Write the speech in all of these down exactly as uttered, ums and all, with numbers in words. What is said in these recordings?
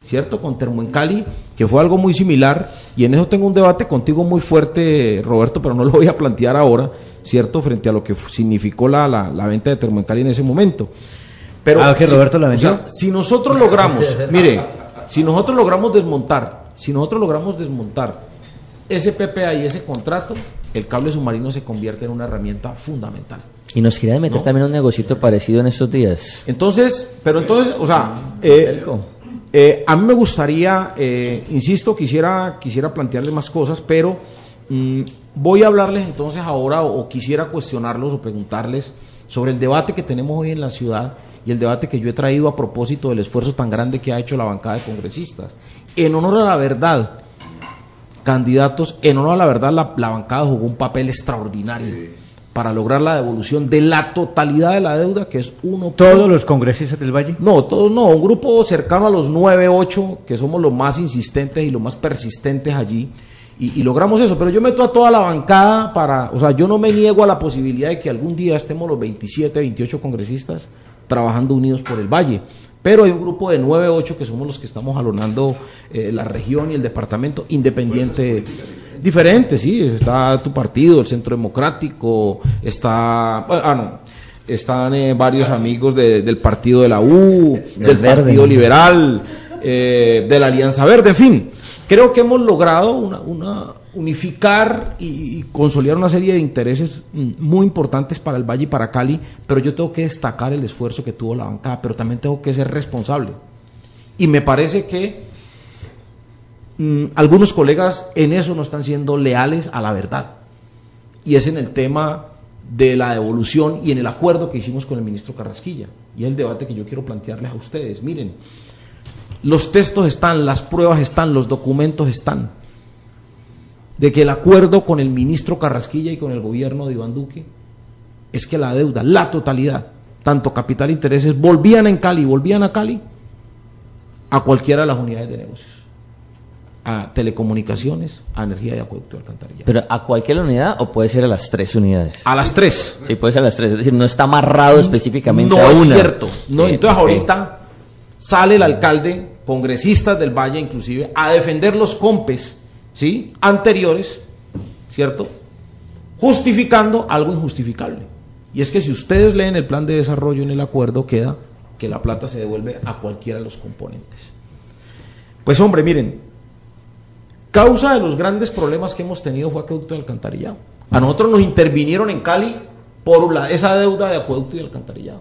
¿cierto? Con Termo en Cali, que fue algo muy similar, y en eso tengo un debate contigo muy fuerte, Roberto, pero no lo voy a plantear ahora, ¿cierto? Frente a lo que significó la, la, la venta de Termo en Cali en ese momento. Pero ah, que Roberto si, la vendió. O sea, si nosotros logramos, mire, si nosotros logramos desmontar, si nosotros logramos desmontar ese P P A y ese contrato, el cable submarino se convierte en una herramienta fundamental. Y nos quería meter ¿no? también un negocito parecido en estos días. Entonces, pero entonces, o sea, eh, eh, a mí me gustaría, eh, insisto, quisiera, quisiera plantearles más cosas, pero mmm, voy a hablarles entonces ahora, o, o quisiera cuestionarlos o preguntarles sobre el debate que tenemos hoy en la ciudad y el debate que yo he traído a propósito del esfuerzo tan grande que ha hecho la bancada de congresistas. En honor a la verdad, candidatos, en honor a la verdad, la, la bancada jugó un papel extraordinario sí. para lograr la devolución de la totalidad de la deuda, que es uno... ¿Todos los congresistas del Valle? No, todos no, un grupo cercano a los nueve, ocho, que somos los más insistentes y los más persistentes allí, y, y logramos eso, pero yo meto a toda la bancada para, o sea, yo no me niego a la posibilidad de que algún día estemos los veintisiete, veintiocho congresistas trabajando unidos por el Valle, pero hay un grupo de nueve, ocho que somos los que estamos jalonando eh, la región y el departamento independiente, diferente, sí, está tu partido, el Centro Democrático, está, ah no, están eh, varios amigos de, del partido de la U, del Verde, Partido Liberal, eh, de la Alianza Verde, en fin, creo que hemos logrado una, una unificar y, y consolidar una serie de intereses muy importantes para el Valle y para Cali, pero yo tengo que destacar el esfuerzo que tuvo la bancada, pero también tengo que ser responsable. Y me parece que mmm, algunos colegas en eso no están siendo leales a la verdad. Y es en el tema de la devolución y en el acuerdo que hicimos con el ministro Carrasquilla. Y es el debate que yo quiero plantearles a ustedes. Miren, los textos están, las pruebas están, los documentos están, de que el acuerdo con el ministro Carrasquilla y con el gobierno de Iván Duque es que la deuda, la totalidad, tanto capital e intereses, volvían en Cali, volvían a Cali, a cualquiera de las unidades de negocios, a telecomunicaciones, a energía y acueducto y alcantarillado. ¿Pero a cualquier unidad o puede ser a las tres unidades? A las tres. Sí, puede ser a las tres, es decir, no está amarrado específicamente no a una. No es cierto, no, sí, entonces okay. ahorita sale el alcalde, congresistas del Valle inclusive, a defender los compes, ¿sí?, anteriores, ¿cierto?, justificando algo injustificable. Y es que si ustedes leen el plan de desarrollo en el acuerdo, queda que la plata se devuelve a cualquiera de los componentes. Pues hombre, miren, causa de los grandes problemas que hemos tenido fue acueducto y alcantarillado. A nosotros nos intervinieron en Cali por la, esa deuda de acueducto y alcantarillado.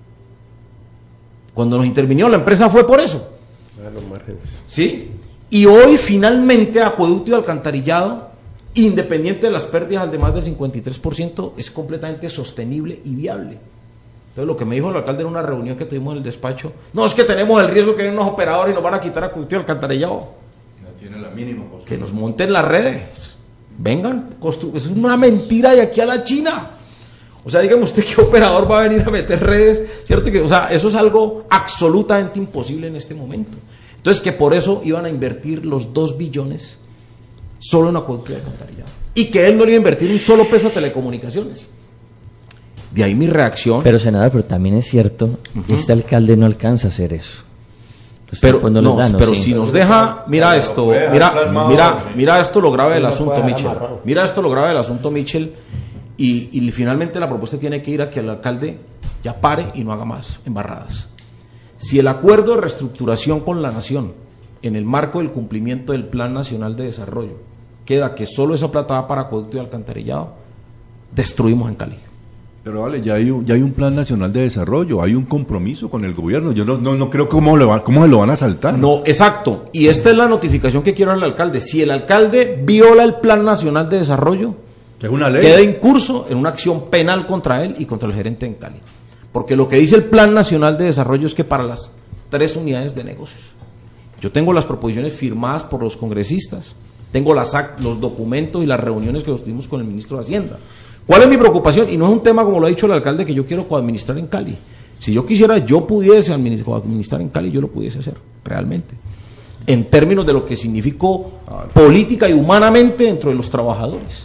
Cuando nos intervinió la empresa fue por eso. A los márgenes. ¿Sí? Y hoy finalmente acueducto y alcantarillado, independiente de las pérdidas de más del cincuenta y tres por ciento, es completamente sostenible y viable. Entonces lo que me dijo el alcalde en una reunión que tuvimos en el despacho, no, es que tenemos el riesgo que vienen unos operadores y nos van a quitar acueducto y alcantarillado. No tiene la mínima posibilidad. Que nos monten las redes, vengan, constru- es una mentira de aquí a la China. O sea, dígame usted qué operador va a venir a meter redes, ¿cierto? Que, o sea, eso es algo absolutamente imposible en este momento. Entonces, que por eso iban a invertir los dos billones solo en acueducto y alcantarillado. Y que él no le iba a invertir un solo peso a telecomunicaciones. De ahí mi reacción. Pero, senador, pero también es cierto, uh-huh. este alcalde no alcanza a hacer eso. Los pero no no, dan, pero sí. si nos deja, mira esto, mira, mira, mira esto lo grave del asunto, Michel. Mira esto lo grave del asunto, Michel. Y, y finalmente la propuesta tiene que ir a que el alcalde ya pare y no haga más embarradas. Si el acuerdo de reestructuración con la nación, en el marco del cumplimiento del Plan Nacional de Desarrollo, queda que solo esa plata va para acueducto y alcantarillado, destruimos en Cali. Pero vale, ya hay, un, ya hay un Plan Nacional de Desarrollo, hay un compromiso con el gobierno, yo no, no, no creo cómo, le va, cómo se lo van a saltar. No, exacto, y esta es la notificación que quiero al alcalde. Si el alcalde viola el Plan Nacional de Desarrollo, que es una ley, queda en curso en una acción penal contra él y contra el gerente en Cali. Porque lo que dice el Plan Nacional de Desarrollo es que para las tres unidades de negocios, yo tengo las proposiciones firmadas por los congresistas, tengo las act- los documentos y las reuniones que tuvimos con el ministro de Hacienda. ¿Cuál es mi preocupación? Y no es un tema, como lo ha dicho el alcalde, que yo quiero coadministrar en Cali. Si yo quisiera, yo pudiese administrar en Cali, yo lo pudiese hacer, realmente. En términos de lo que significó política y humanamente dentro de los trabajadores.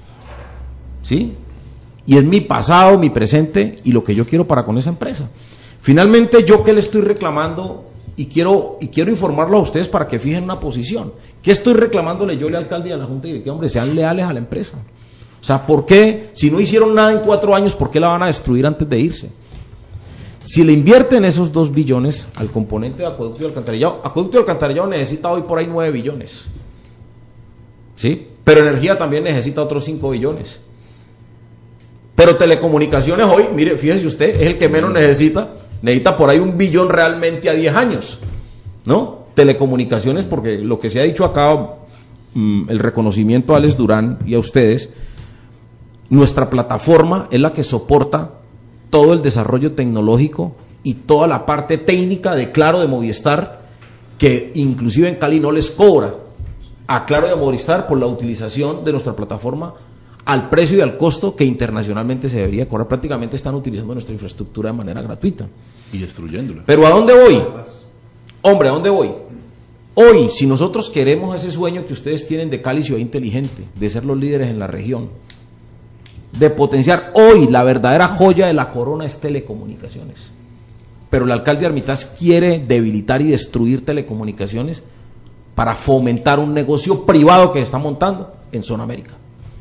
¿Sí? Y es mi pasado, mi presente y lo que yo quiero para con esa empresa. Finalmente, yo que le estoy reclamando y quiero, y quiero informarlo a ustedes para que fijen una posición. ¿Qué estoy reclamándole yo al alcalde y a la Junta Directiva? Hombre, sean leales a la empresa. O sea, ¿por qué? Si no hicieron nada en cuatro años, ¿por qué la van a destruir antes de irse? Si le invierten esos dos billones al componente de acueducto y alcantarillado, acueducto y alcantarillado necesita hoy por ahí nueve billones. ¿Sí? Pero energía también necesita otros cinco billones. Pero telecomunicaciones hoy, mire, fíjese usted, es el que menos necesita. Necesita por ahí un billón realmente a diez años, ¿no? Telecomunicaciones, porque lo que se ha dicho acá, mmm, el reconocimiento a Alex Durán y a ustedes, nuestra plataforma es la que soporta todo el desarrollo tecnológico y toda la parte técnica de Claro de Movistar, que inclusive en Cali no les cobra a Claro de Movistar por la utilización de nuestra plataforma al precio y al costo que internacionalmente se debería cobrar. Prácticamente están utilizando nuestra infraestructura de manera gratuita. Y destruyéndola. Pero ¿a dónde voy? Hombre, ¿a dónde voy? Hoy, si nosotros queremos ese sueño que ustedes tienen de Cali ciudad inteligente, de ser los líderes en la región, de potenciar, hoy la verdadera joya de la corona es telecomunicaciones. Pero el alcalde Armitage quiere debilitar y destruir telecomunicaciones para fomentar un negocio privado que se está montando en Zona América.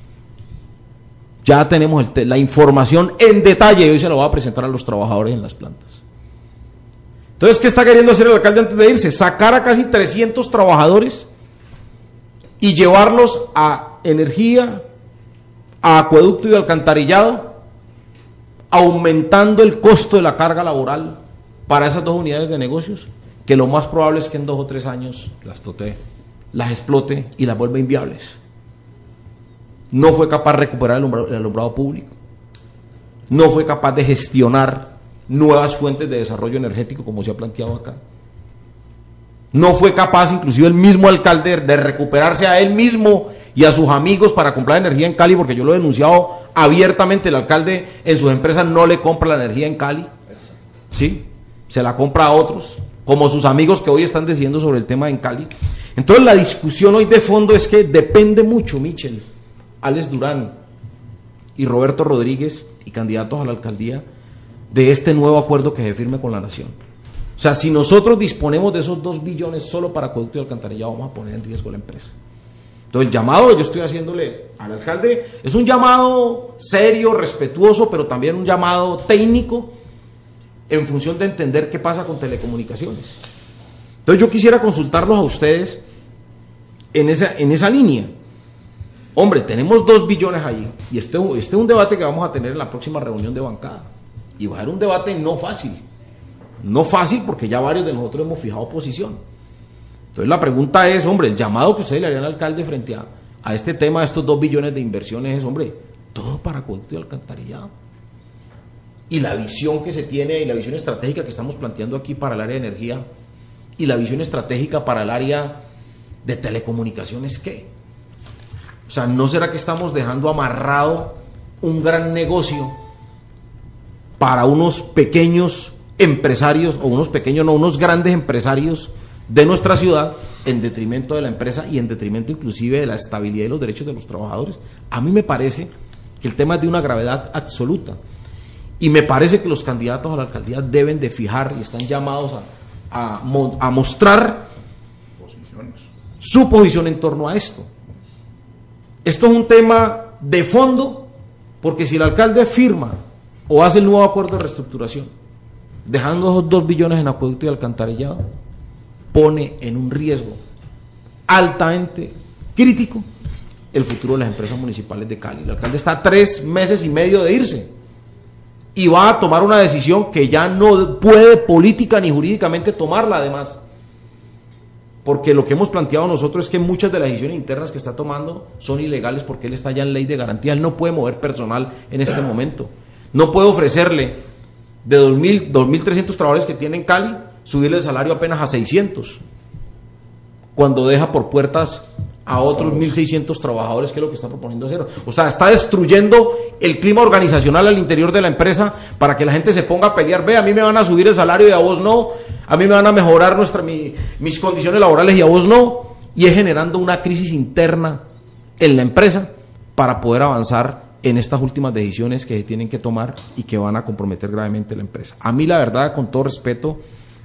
Ya tenemos el te- la información en detalle y hoy se lo va a presentar a los trabajadores en las plantas. Entonces, ¿qué está queriendo hacer el alcalde antes de irse? Sacar a casi trescientos trabajadores y llevarlos a energía, a acueducto y alcantarillado, aumentando el costo de la carga laboral para esas dos unidades de negocios, que lo más probable es que en dos o tres años Las toté. las explote y las vuelva inviables. No fue capaz de recuperar el alumbrado, el alumbrado público, no fue capaz de gestionar nuevas fuentes de desarrollo energético como se ha planteado acá, no fue capaz inclusive el mismo alcalde de recuperarse a él mismo y a sus amigos para comprar energía en Cali, porque yo lo he denunciado abiertamente. El alcalde en sus empresas no le compra la energía en Cali, ¿sí? Se la compra a otros, como sus amigos que hoy están decidiendo sobre el tema en Cali. Entonces la discusión hoy de fondo es que depende mucho, Michel, Alex Durán y Roberto Rodríguez, y candidatos a la alcaldía, de este nuevo acuerdo que se firme con la nación. O sea, si nosotros disponemos de esos dos billones solo para acueducto y alcantarillado, vamos a poner en riesgo la empresa. Entonces el llamado que yo estoy haciéndole al alcalde es un llamado serio, respetuoso, pero también un llamado técnico en función de entender qué pasa con telecomunicaciones. Entonces yo quisiera consultarlos a ustedes en esa, en esa línea. Hombre, tenemos dos billones ahí, y este, este es un debate que vamos a tener en la próxima reunión de bancada, y va a ser un debate no fácil, no fácil porque ya varios de nosotros hemos fijado posición. Entonces la pregunta es, hombre, el llamado que ustedes le harían al alcalde frente a, a este tema de estos dos billones de inversiones es, hombre, todo para acueducto y alcantarillado. Y la visión que se tiene y la visión estratégica que estamos planteando aquí para el área de energía y la visión estratégica para el área de telecomunicaciones, ¿qué? O sea, ¿no será que estamos dejando amarrado un gran negocio para unos pequeños empresarios, o unos pequeños, no, unos grandes empresarios de nuestra ciudad, en detrimento de la empresa y en detrimento inclusive de la estabilidad y los derechos de los trabajadores? A mí me parece que el tema es de una gravedad absoluta, y me parece que los candidatos a la alcaldía deben de fijar y están llamados a, a, a mostrar Posiciones. su posición en torno a esto. Esto es un tema de fondo, porque si el alcalde firma o hace el nuevo acuerdo de reestructuración, dejando esos dos billones en acueducto y alcantarillado, pone en un riesgo altamente crítico el futuro de las empresas municipales de Cali. El alcalde está a tres meses y medio de irse y va a tomar una decisión que ya no puede política ni jurídicamente tomarla, además, porque lo que hemos planteado nosotros es que muchas de las decisiones internas que está tomando son ilegales, porque él está ya en ley de garantía. Él no puede mover personal en este momento, no puede ofrecerle de dos mil, dos mil trescientos trabajadores que tiene en Cali, subirle el salario apenas a seiscientos, cuando deja por puertas a otros mil seiscientos trabajadores, que es lo que está proponiendo hacer. O sea, está destruyendo el clima organizacional al interior de la empresa para que la gente se ponga a pelear. Ve, a mí me van a subir el salario y a vos no, a mí me van a mejorar nuestra, mi, mis condiciones laborales y a vos no, y es generando una crisis interna en la empresa para poder avanzar en estas últimas decisiones que se tienen que tomar y que van a comprometer gravemente la empresa. A mí, la verdad, con todo respeto,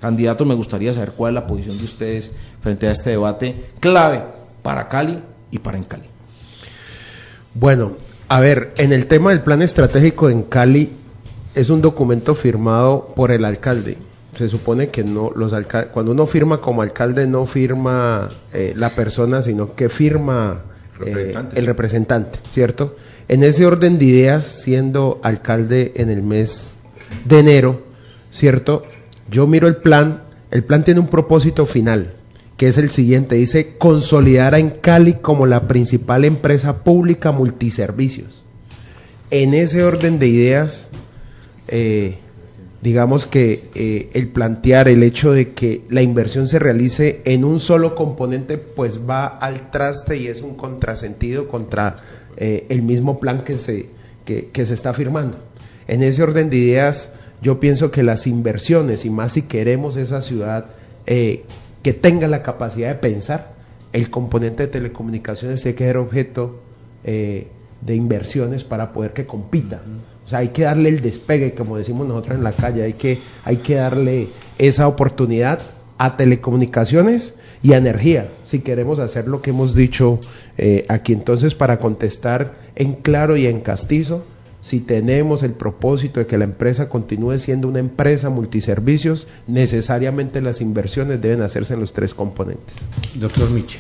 candidatos, me gustaría saber cuál es la posición de ustedes frente a este debate clave para Cali y para en Cali. Bueno, a ver, en el tema del plan estratégico en Cali, es un documento firmado por el alcalde. Se supone que no los alcaldes, cuando uno firma como alcalde no firma eh, la persona, sino que firma eh, el representante, ¿cierto? En ese orden de ideas, siendo alcalde en el mes de enero, ¿cierto? Yo miro el plan, el plan tiene un propósito final, que es el siguiente, dice consolidar a Encali como la principal empresa pública multiservicios. En ese orden de ideas, eh, digamos que eh, el plantear el hecho de que la inversión se realice en un solo componente, pues va al traste y es un contrasentido contra eh, el mismo plan que se, que, que se está firmando. En ese orden de ideas, yo pienso que las inversiones, y más si queremos esa ciudad eh, que tenga la capacidad de pensar, el componente de telecomunicaciones tiene que ser objeto eh, de inversiones para poder que compita. O sea, hay que darle el despegue, como decimos nosotros en la calle, hay que, hay que darle esa oportunidad a telecomunicaciones y a energía, si queremos hacer lo que hemos dicho eh, aquí. Entonces, para contestar en claro y en castizo, si tenemos el propósito de que la empresa continúe siendo una empresa multiservicios, necesariamente las inversiones deben hacerse en los tres componentes. Doctor Michel.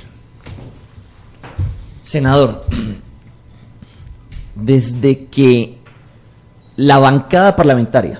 Senador, desde que la bancada parlamentaria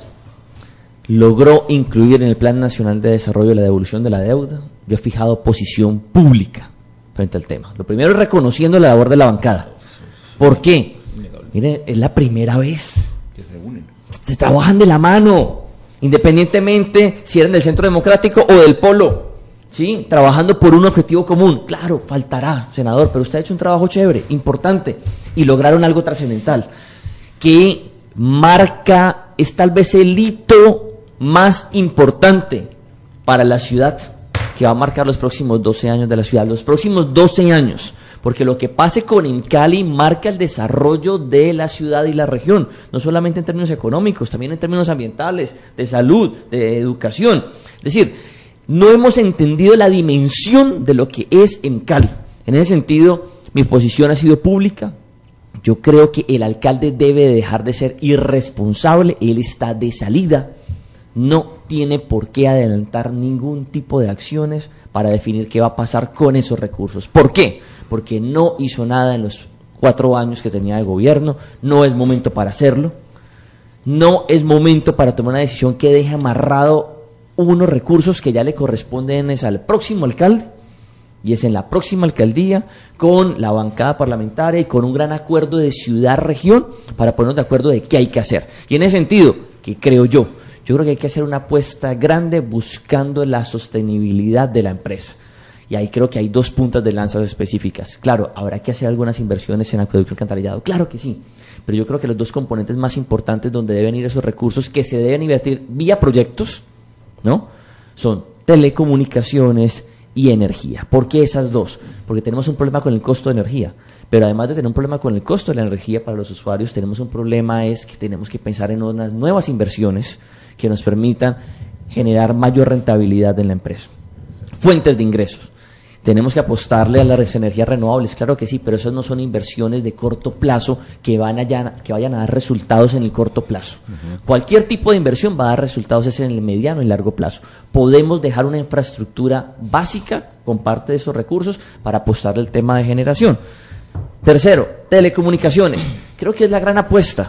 logró incluir en el Plan Nacional de Desarrollo la devolución de la deuda, yo he fijado posición pública frente al tema. Lo primero es reconociendo la labor de la bancada. ¿Por qué? Miren, es la primera vez que se unen. Se trabajan de la mano, independientemente si eran del Centro Democrático o del Polo, ¿sí? Trabajando por un objetivo común. Claro, faltará, senador, pero usted ha hecho un trabajo chévere, importante, y lograron algo trascendental, que marca, es tal vez el hito más importante para la ciudad, que va a marcar los próximos doce años de la ciudad, los próximos doce años, porque lo que pase con Encali marca el desarrollo de la ciudad y la región, no solamente en términos económicos, también en términos ambientales, de salud, de educación. Es decir, no hemos entendido la dimensión de lo que es Encali. En ese sentido, mi posición ha sido pública. Yo creo que el alcalde debe dejar de ser irresponsable, él está de salida, no tiene por qué adelantar ningún tipo de acciones para definir qué va a pasar con esos recursos. ¿Por qué? Porque no hizo nada en los cuatro años que tenía de gobierno, no es momento para hacerlo, no es momento para tomar una decisión que deje amarrado unos recursos que ya le corresponden es al próximo alcalde, y es en la próxima alcaldía, con la bancada parlamentaria y con un gran acuerdo de ciudad-región para ponernos de acuerdo de qué hay que hacer. Y en ese sentido, que creo yo, yo creo que hay que hacer una apuesta grande buscando la sostenibilidad de la empresa. Y ahí creo que hay dos puntas de lanzas específicas. Claro, habrá que hacer algunas inversiones en acueducto y alcantarillado, claro que sí, pero yo creo que los dos componentes más importantes donde deben ir esos recursos que se deben invertir vía proyectos, ¿no?, son telecomunicaciones y energía. ¿Por qué esas dos? Porque tenemos un problema con el costo de energía, pero además de tener un problema con el costo de la energía para los usuarios, tenemos un problema es que tenemos que pensar en unas nuevas inversiones que nos permitan generar mayor rentabilidad en la empresa. Fuentes de ingresos. Tenemos que apostarle a las energías renovables, claro que sí, pero esas no son inversiones de corto plazo que, van a, que vayan a dar resultados en el corto plazo. Uh-huh. Cualquier tipo de inversión va a dar resultados es en el mediano y largo plazo. Podemos dejar una infraestructura básica con parte de esos recursos para apostarle al tema de generación. Tercero, telecomunicaciones. Creo que es la gran apuesta.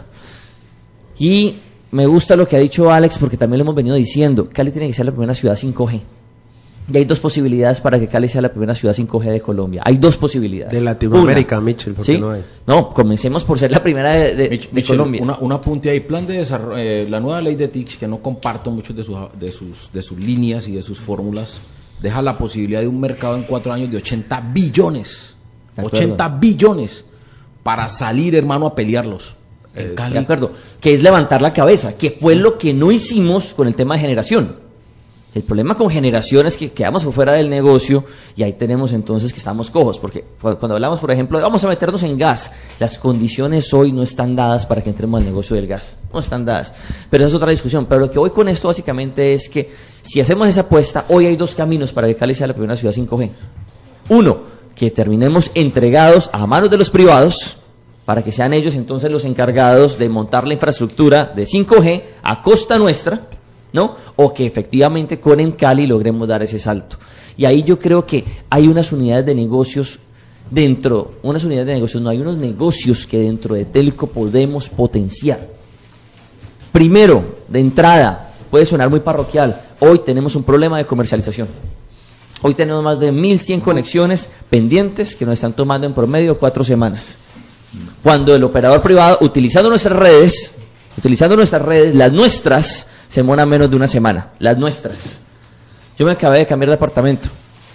Y me gusta lo que ha dicho Alex porque también lo hemos venido diciendo. Cali tiene que ser la primera ciudad cinco G. Y hay dos posibilidades para que Cali sea la primera ciudad cinco G de Colombia. Hay dos posibilidades. De Latinoamérica, una, Michel, ¿por ¿sí? qué no hay? No, comencemos por ser la primera de, de, Mich, de Michel, Colombia. Una, un apunte ahí, plan de desarrollo, eh, la nueva ley de T I C, que no comparto muchos de sus, de, sus, de sus líneas y de sus fórmulas, deja la posibilidad de un mercado en cuatro años de ochenta billones. ochenta billones para salir, hermano, a pelearlos. En Cali. De acuerdo, que es levantar la cabeza, que fue lo que no hicimos con el tema de generación. El problema con generación es que quedamos por fuera del negocio y ahí tenemos entonces que estamos cojos, porque cuando hablamos, por ejemplo, de vamos a meternos en gas, las condiciones hoy no están dadas para que entremos al negocio del gas, no están dadas, pero esa es otra discusión. Pero lo que voy con esto básicamente es que si hacemos esa apuesta, hoy hay dos caminos para que Cali sea la primera ciudad cinco G. Uno, que terminemos entregados a manos de los privados, para que sean ellos entonces los encargados de montar la infraestructura de cinco G a costa nuestra, ¿no? O que efectivamente con Encali logremos dar ese salto. Y ahí yo creo que hay unas unidades de negocios dentro, unas unidades de negocios, no, hay unos negocios que dentro de Telco podemos potenciar. Primero, de entrada, puede sonar muy parroquial, hoy tenemos un problema de comercialización. Hoy tenemos más de mil cien conexiones pendientes que nos están tomando en promedio cuatro semanas. Cuando el operador privado, utilizando nuestras redes, utilizando nuestras redes, las nuestras, se demora menos de una semana, las nuestras. Yo me acabé de cambiar de apartamento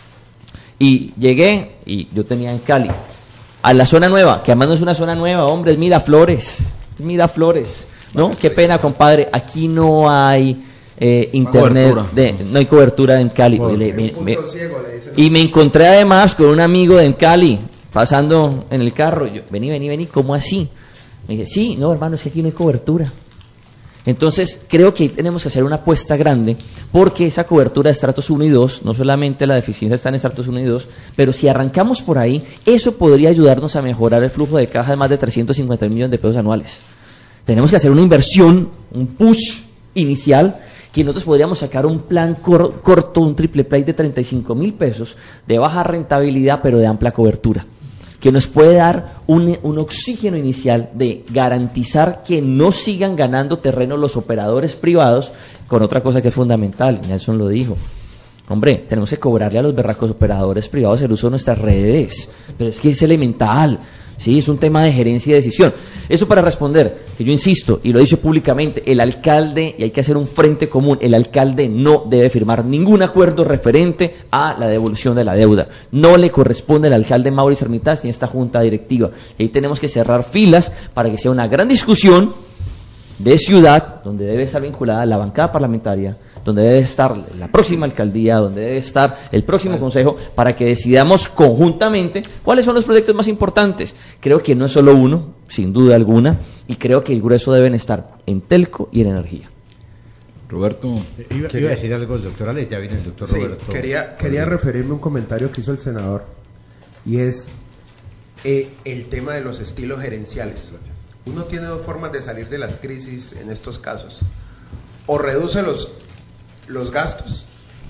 y llegué, y yo tenía en Cali, a la zona nueva, que además no es una zona nueva, hombre, es Miraflores, Miraflores, ¿no? Qué pena, compadre, aquí no hay eh, internet, de, no hay cobertura en Cali. Bueno, le, me, me, ciego, y me encontré además con un amigo de en Cali, pasando en el carro, yo, vení, vení, vení, ¿cómo así? Me dice, sí, no, hermano, es que aquí no hay cobertura. Entonces, creo que ahí tenemos que hacer una apuesta grande, porque esa cobertura de estratos uno y dos, no solamente la deficiencia está en estratos uno y dos, pero si arrancamos por ahí, eso podría ayudarnos a mejorar el flujo de caja de más de trescientos cincuenta millones de pesos anuales. Tenemos que hacer una inversión, un push inicial, que nosotros podríamos sacar un plan cor- corto, un triple play de treinta y cinco mil pesos, de baja rentabilidad, pero de amplia cobertura, que nos puede dar un, un oxígeno inicial de garantizar que no sigan ganando terreno los operadores privados, con otra cosa que es fundamental, Nelson lo dijo. Hombre, tenemos que cobrarle a los berracos operadores privados el uso de nuestras redes, pero es que es elemental, sí, es un tema de gerencia y decisión. Eso para responder, que yo insisto, y lo he dicho públicamente, el alcalde, y hay que hacer un frente común, el alcalde no debe firmar ningún acuerdo referente a la devolución de la deuda. No le corresponde al alcalde Mauricio Hermitage ni a esta junta directiva. Y ahí tenemos que cerrar filas para que sea una gran discusión de ciudad, donde debe estar vinculada la bancada parlamentaria, donde debe estar la próxima alcaldía, donde debe estar el próximo consejo, para que decidamos conjuntamente cuáles son los proyectos más importantes. Creo que no es solo uno, sin duda alguna, y creo que el grueso deben estar en Telco y en energía. Roberto. Iba, iba a decir algo el doctor Alex, ya viene el doctor sí, Roberto. Quería, quería referirme a un comentario que hizo el senador, y es eh, el tema de los estilos gerenciales. Uno tiene dos formas de salir de las crisis en estos casos: o reduce los los gastos,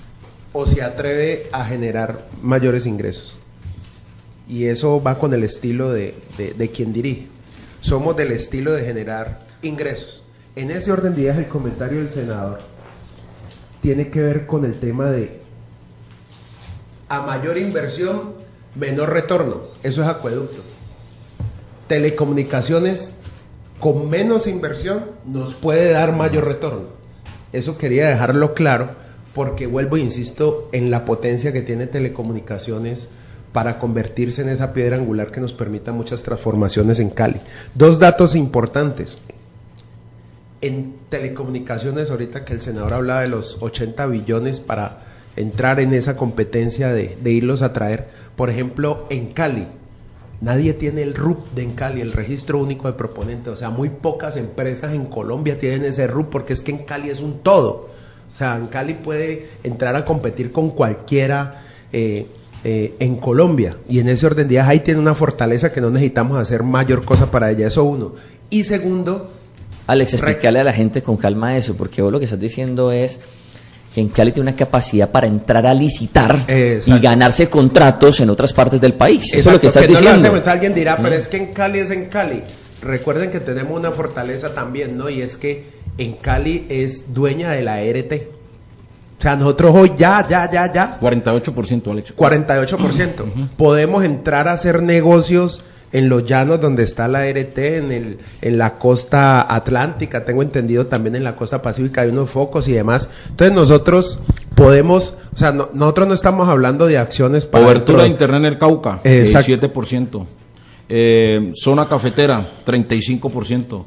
o se atreve a generar mayores ingresos. Y eso va con el estilo de, de, de quien dirige. Somos del estilo de generar ingresos. En ese orden de ideas, el comentario del senador tiene que ver con el tema de a mayor inversión, menor retorno. Eso es acueducto. Telecomunicaciones con menos inversión nos puede dar mayor retorno. Eso quería dejarlo claro, porque vuelvo e insisto en la potencia que tiene telecomunicaciones para convertirse en esa piedra angular que nos permita muchas transformaciones en Cali. Dos datos importantes. En telecomunicaciones, ahorita que el senador hablaba de los ochenta billones para entrar en esa competencia de, de irlos a traer, por ejemplo, en Cali, nadie tiene el R U P de en Cali, el registro único de proponente. O sea, muy pocas empresas en Colombia tienen ese R U P, porque es que en Cali es un todo. O sea, en Cali puede entrar a competir con cualquiera eh, eh, en Colombia. Y en ese orden de ideas ahí tiene una fortaleza que no necesitamos hacer mayor cosa para ella. Eso uno. Y segundo... Alex, explícale a la gente con calma eso, porque vos lo que estás diciendo es que en Cali tiene una capacidad para entrar a licitar Exacto. y ganarse contratos en otras partes del país. Exacto, eso es lo que estás que no diciendo. Lo hace, alguien dirá, pero es que en Cali es en Cali. Recuerden que tenemos una fortaleza también, ¿no? Y es que en Cali es dueña de la E R T. O sea, nosotros hoy ya, ya, ya, ya. cuarenta y ocho por ciento, Alex. cuarenta y ocho por ciento. Uh-huh. Podemos entrar a hacer negocios en los llanos donde está la E R T, en el en la costa atlántica, tengo entendido también en la costa pacífica hay unos focos y demás. Entonces nosotros podemos, o sea, no, nosotros no estamos hablando de acciones para... Cobertura de internet en el Cauca, siete por ciento. Eh, zona cafetera, treinta y cinco por ciento.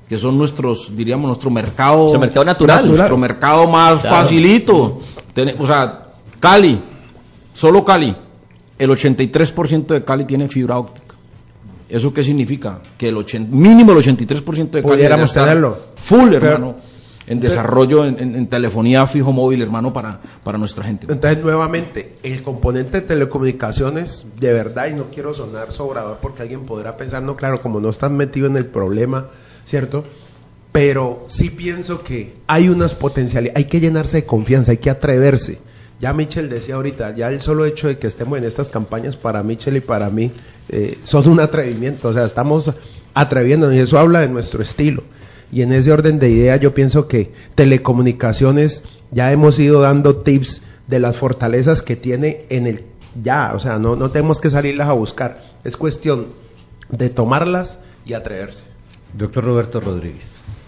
que son nuestros, diríamos, nuestro mercado, nuestro mercado natural, nuestro mercado más claro. facilito. Ten, o sea, Cali, solo Cali, el ochenta y tres por ciento de Cali tiene fibra óptica. ¿Eso qué significa? Que el ochenta, mínimo el ochenta y tres por ciento de Cali pudiéramos tenerlo full, hermano, pero, en desarrollo, en, en, en telefonía fijo móvil, hermano, para, para nuestra gente. Entonces, nuevamente, el componente de telecomunicaciones, de verdad, y no quiero sonar sobrador porque alguien podrá pensar, no, claro, como no están metidos en el problema, ¿cierto? Pero sí pienso que hay unas potencialidades, hay que llenarse de confianza, hay que atreverse. Ya Michel decía ahorita, ya el solo hecho de que estemos en estas campañas para Michel y para mí eh, son un atrevimiento, o sea, estamos atreviéndonos y eso habla de nuestro estilo. Y en ese orden de ideas yo pienso que telecomunicaciones ya hemos ido dando tips de las fortalezas que tiene en el ya, o sea, no, no tenemos que salirlas a buscar, es cuestión de tomarlas y atreverse. Doctor Roberto Rodríguez.